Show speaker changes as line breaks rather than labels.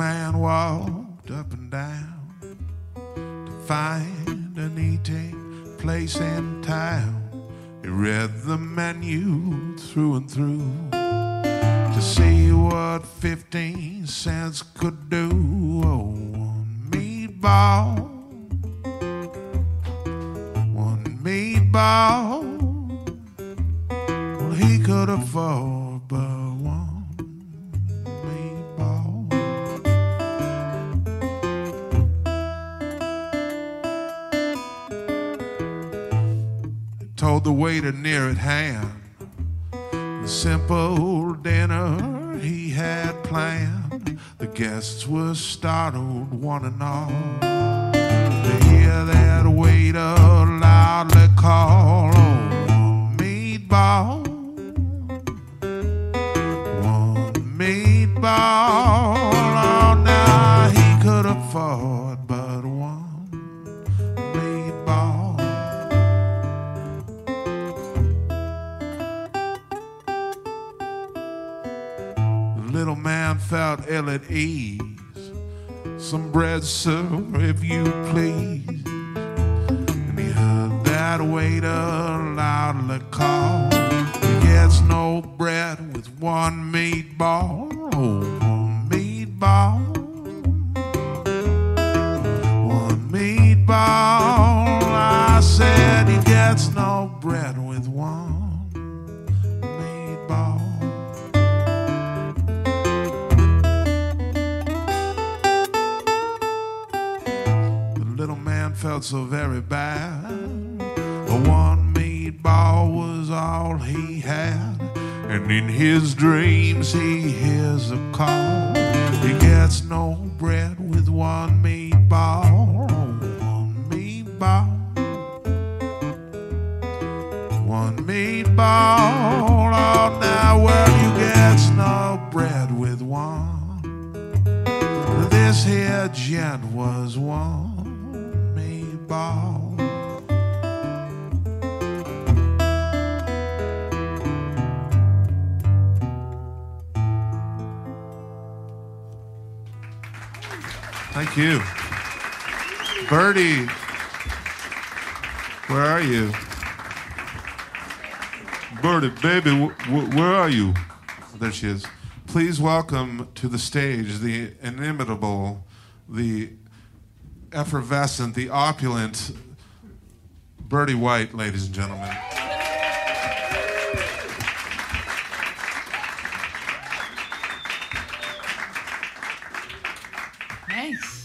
man walked up and down to find an eating place in town. He read the menu through and through to see what 15 cents could do. Oh, one meatball, one meatball. Well, he could afford but one meatball. He told the waiter near at hand the simple dinner he had planned. The guests were startled, one and all, to hear that waiter loudly call, oh, meatball, one meatball. Oh, now he could afford but one meatball. The little man felt ill at ease. Some bread, sir, if you please. And he heard that waiter loudly call, he gets no bread with one meatball. Oh, one meatball, one meatball. I said he gets no bread with one meatball. Little man felt so very bad. One meatball was all he had, and in his dreams he hears a call. He gets no bread with one meatball. One meatball, one meatball. Oh, now well, you gets no bread with one. This here gent was one meatball. Thank you. Birdie, where are you? Birdie, baby, where are you? There she is. Please welcome to the stage the inimitable, the effervescent, the opulent Birdie White, ladies and gentlemen.
Thanks.